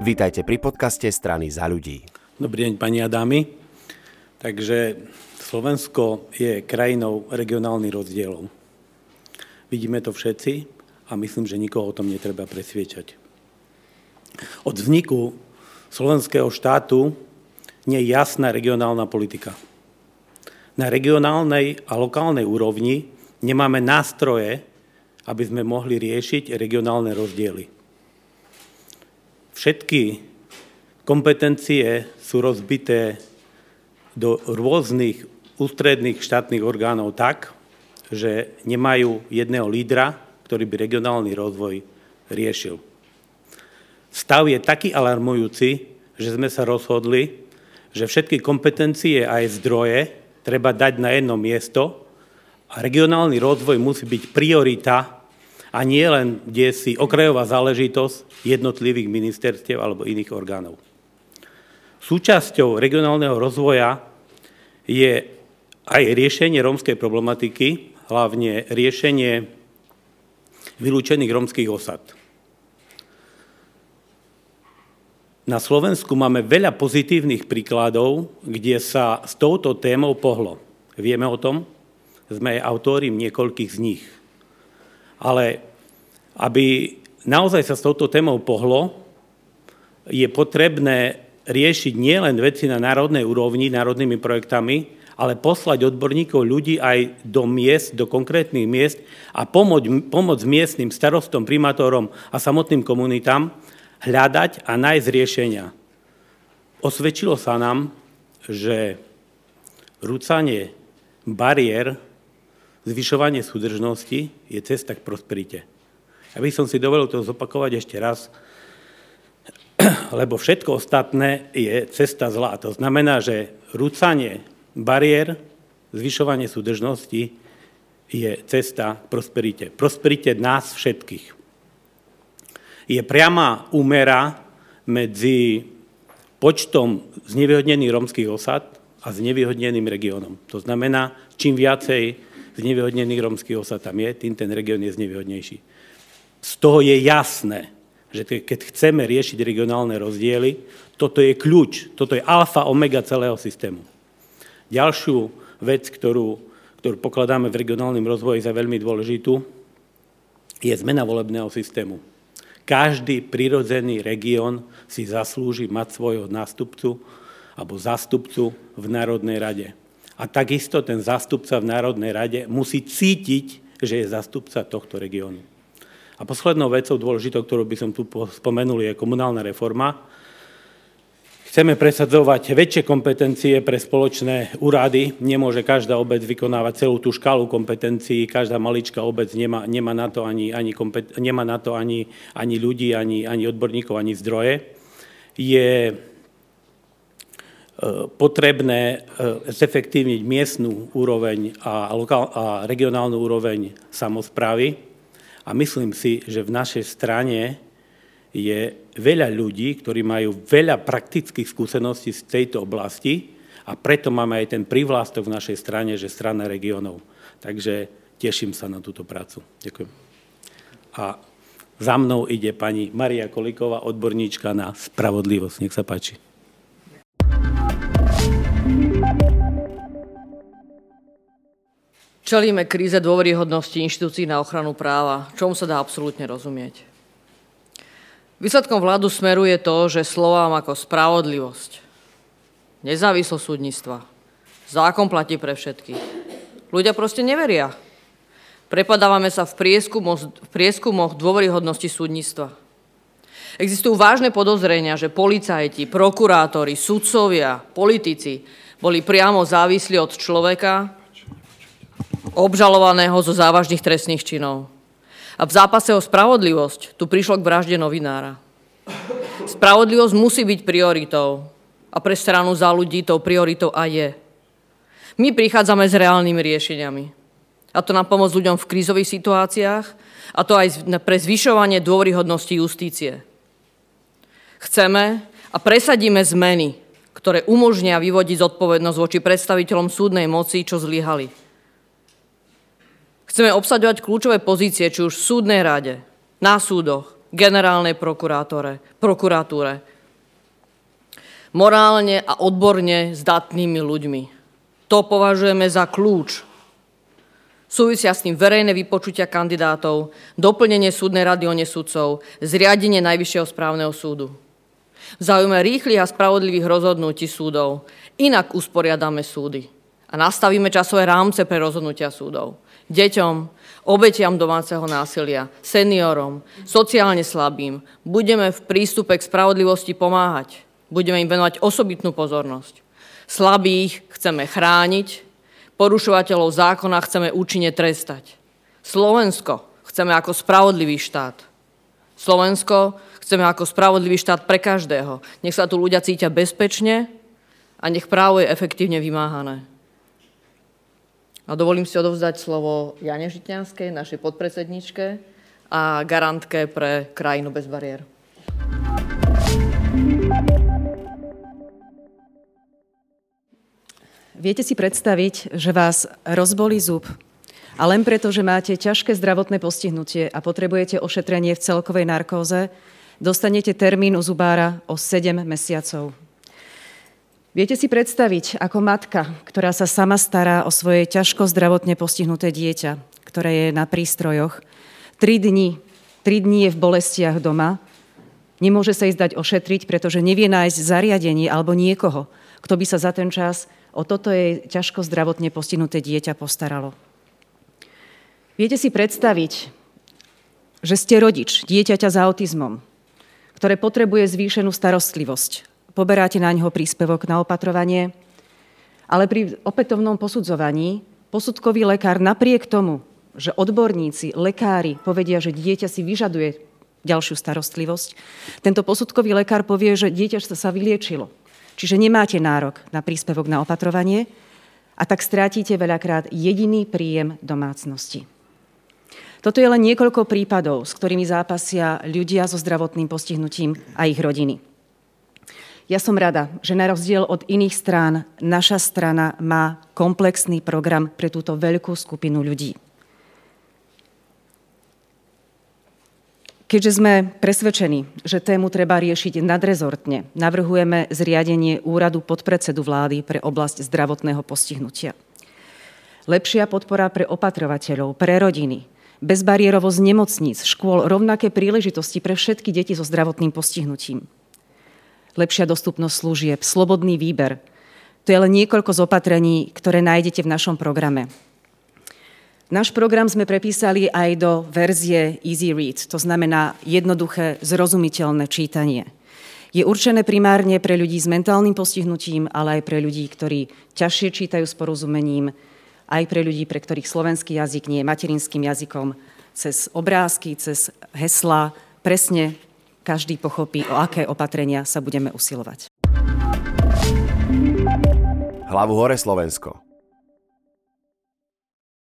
Vítajte pri podcaste Strany Za ľudí. Dobrý deň, pani a dámy. Takže Slovensko je krajinou regionálnych rozdielov. Vidíme to všetci a myslím, že nikoho o tom netreba presviečať. Od vzniku slovenského štátu nie je jasná regionálna politika. Na regionálnej a lokálnej úrovni nemáme nástroje, aby sme mohli riešiť regionálne rozdiely. Všetky kompetencie sú rozbité do rôznych ústredných štátnych orgánov tak, že nemajú jedného lídra, ktorý by regionálny rozvoj riešil. Stav je taký alarmujúci, že sme sa rozhodli, že všetky kompetencie a aj zdroje treba dať na jedno miesto a regionálny rozvoj musí byť priorita a nie len kdesi okrajová záležitosť jednotlivých ministerstiev alebo iných orgánov. Súčasťou regionálneho rozvoja je aj riešenie rómskej problematiky, hlavne riešenie vylúčených rómskych osad. Na Slovensku máme veľa pozitívnych príkladov, kde sa s touto témou pohlo. Vieme o tom, sme aj autori niekoľkých z nich. Ale aby naozaj sa s touto témou pohlo, je potrebné riešiť nielen veci na národnej úrovni, národnými projektami, ale poslať odborníkov, ľudí aj do miest, do konkrétnych miest a pomôcť miestnym starostom, primátorom a samotným komunitám hľadať a nájsť riešenia. Osvedčilo sa nám, že rúcanie bariér, zvyšovanie súdržnosti je cesta k prosperite. Ja by som si dovolil to zopakovať ešte raz, lebo všetko ostatné je cesta zlá. To znamená, že rúcanie bariér, zvyšovanie súdržnosti je cesta k prosperite. Prosperite nás všetkých. Je priama úmera medzi počtom znevýhodnených rómskych osad a znevýhodneným regiónom. To znamená, čím viacej znevýhodnených rómskych osad tam je, tým ten región je znevýhodnejší. Z toho je jasné, že keď chceme riešiť regionálne rozdiely, toto je kľúč, toto je alfa, omega celého systému. Ďalšiu vec, ktorú pokladáme v regionálnom rozvoji za veľmi dôležitú, je zmena volebného systému. Každý prirodzený región si zaslúži mať svojho nástupcu alebo zástupcu v Národnej rade. A takisto ten zástupca v Národnej rade musí cítiť, že je zástupca tohto regiónu. A poslednou vecou dôležitou, ktorú by som tu spomenul, je komunálna reforma. Chceme presadzovať väčšie kompetencie pre spoločné úrady. Nemôže každá obec vykonávať celú tú škálu kompetencií, každá maličká obec nemá na to ani ľudí, ani odborníkov, ani zdroje. Je potrebné zefektívniť miestnu úroveň a regionálnu úroveň samosprávy. A myslím si, že v našej strane je veľa ľudí, ktorí majú veľa praktických skúseností z tejto oblasti a preto máme aj ten prívlastok v našej strane, že strana regiónov. Takže teším sa na túto prácu. Ďakujem. A za mnou ide pani Maria Kolíková, odborníčka na spravodlivosť. Nech sa páči. Čelíme kríze dôveryhodnosti inštitúcií na ochranu práva, čomu sa dá absolútne rozumieť. Výsledkom vládu Smeru je to, že slovám ako spravodlivosť, nezávislosť súdnictva, zákon platí pre všetkých. Ľudia proste neveria. Prepadávame sa v prieskumoch dôveryhodnosti súdnictva. Existujú vážne podozrenia, že policajti, prokurátori, sudcovia, politici boli priamo závislí od človeka, obžalovaného zo závažných trestných činov. A v zápase o spravodlivosť tu prišlo k vražde novinára. Spravodlivosť musí byť prioritou a pre stranu Za ľudí tou prioritou aj je. My prichádzame s reálnymi riešeniami. A to na pomoc ľuďom v krízových situáciách a to aj pre zvyšovanie dôveryhodnosti justície. Chceme a presadíme zmeny, ktoré umožnia vyvodiť zodpovednosť voči predstaviteľom súdnej moci, čo zlyhali. Chceme obsadzovať kľúčové pozície, či už v súdnej rade, na súdoch, generálnej prokuratúre, morálne a odborne zdatnými ľuďmi. To považujeme za kľúč. Súvisia s tým verejné vypočutia kandidátov, doplnenie súdnej rady o nesudcov, zriadenie Najvyššieho správneho súdu. V záujme rýchlych a spravodlivých rozhodnutí súdov inak usporiadame súdy a nastavíme časové rámce pre rozhodnutia súdov. Deťom, obetiam domáceho násilia, seniorom, sociálne slabým budeme v prístupe k spravodlivosti pomáhať. Budeme im venovať osobitnú pozornosť. Slabých chceme chrániť, porušovateľov zákona chceme účinne trestať. Slovensko chceme ako spravodlivý štát. Slovensko chceme ako spravodlivý štát pre každého. Nech sa tu ľudia cítia bezpečne a nech právo je efektívne vymáhané. A dovolím si odovzdať slovo Jane Žitňanskej, našej podpredsedničke a garantke pre krajinu bez bariér. Viete si predstaviť, že vás rozbolí zub a len preto, že máte ťažké zdravotné postihnutie a potrebujete ošetrenie v celkovej narkóze, dostanete termín u zubára o 7 mesiacov. Viete si predstaviť, ako matka, ktorá sa sama stará o svoje ťažko zdravotne postihnuté dieťa, ktoré je na prístrojoch, 3 dní je v bolestiach doma, nemôže sa ísť dať ošetriť, pretože nevie nájsť zariadenie alebo niekoho, kto by sa za ten čas o toto jej ťažko zdravotne postihnuté dieťa postaralo. Viete si predstaviť, že ste rodič dieťaťa s autizmom, ktoré potrebuje zvýšenú starostlivosť. Poberáte na ňoho príspevok na opatrovanie, ale pri opätovnom posudzovaní posudkový lekár napriek tomu, že odborníci, lekári povedia, že dieťa si vyžaduje ďalšiu starostlivosť, tento posudkový lekár povie, že dieťa sa vyliečilo. Čiže nemáte nárok na príspevok na opatrovanie a tak strátite veľakrát jediný príjem domácnosti. Toto je len niekoľko prípadov, s ktorými zápasia ľudia so zdravotným postihnutím a ich rodiny. Ja som rada, že na rozdiel od iných strán naša strana má komplexný program pre túto veľkú skupinu ľudí. Keďže sme presvedčení, že tému treba riešiť nadrezortne, navrhujeme zriadenie úradu podpredsedu vlády pre oblasť zdravotného postihnutia. Lepšia podpora pre opatrovateľov, pre rodiny, bezbariérovosť nemocníc, škôl, rovnaké príležitosti pre všetky deti so zdravotným postihnutím. Lepšia dostupnosť služieb, slobodný výber. To je len niekoľko z opatrení, ktoré nájdete v našom programe. Náš program sme prepísali aj do verzie Easy Read, to znamená jednoduché, zrozumiteľné čítanie. Je určené primárne pre ľudí s mentálnym postihnutím, ale aj pre ľudí, ktorí ťažšie čítajú s porozumením, aj pre ľudí, pre ktorých slovenský jazyk nie je materinským jazykom. Cez obrázky, cez heslá, presne každý pochopí, o aké opatrenia sa budeme usilovať. Hlavu hore Slovensko.